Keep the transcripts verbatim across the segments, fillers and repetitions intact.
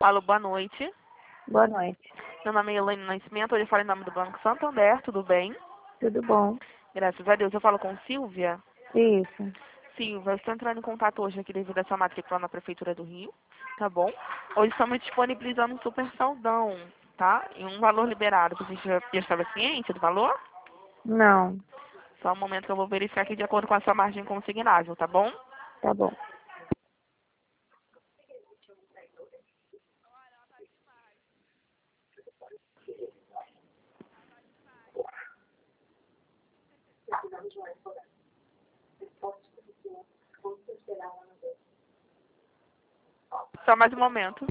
Alô, boa noite. Boa noite. Meu nome é Elaine Nascimento, eu falo em nome do Banco Santander, tudo bem? Tudo bom? Graças a Deus. Eu falo com Silvia. Isso. Silvia, eu estou entrando em contato hoje aqui devido à sua matrícula na Prefeitura do Rio, tá bom? Hoje estamos disponibilizando um super saldão, tá? E um valor liberado. Você já, já estava ciente do valor? Não. Só um momento que eu vou verificar aqui de acordo com a sua margem consignável, tá bom? Tá bom. Só mais um momento.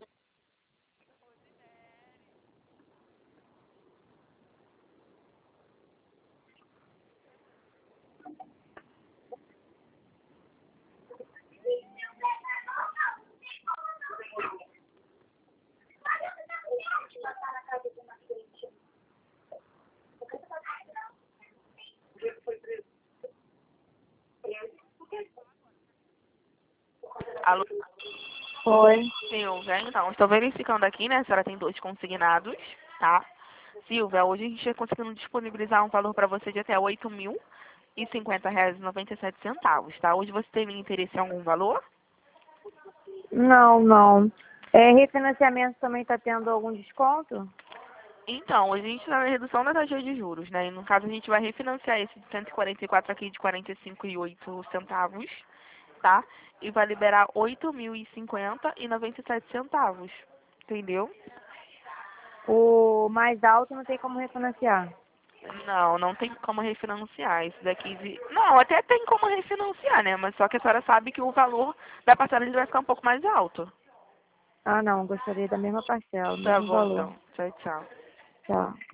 Alô, Foi. Silvia, então, estou verificando aqui, né? A senhora tem dois consignados, tá? Silvia, hoje a gente está conseguindo disponibilizar um valor para você de até oito mil e cinquenta reais e noventa e sete centavos, tá? Hoje você tem interesse em algum valor? Não, não. É, refinanciamento também tá tendo algum desconto? Então, hoje a gente está na redução da taxa de juros, né? E no caso a gente vai refinanciar esse de cento e quarenta e quatro aqui de quarenta e cinco e oito centavos, tá? E vai liberar oito mil e cinquenta e noventa e sete centavos, entendeu? O mais alto não tem como refinanciar. Não, não tem como refinanciar. Isso daqui de... Não, até tem como refinanciar, né? Mas só que a senhora sabe que o valor da parcela vai ficar um pouco mais alto. Ah, não. Gostaria da mesma parcela, Tá mesmo bom, valor. então. Tchau, tchau. Tá.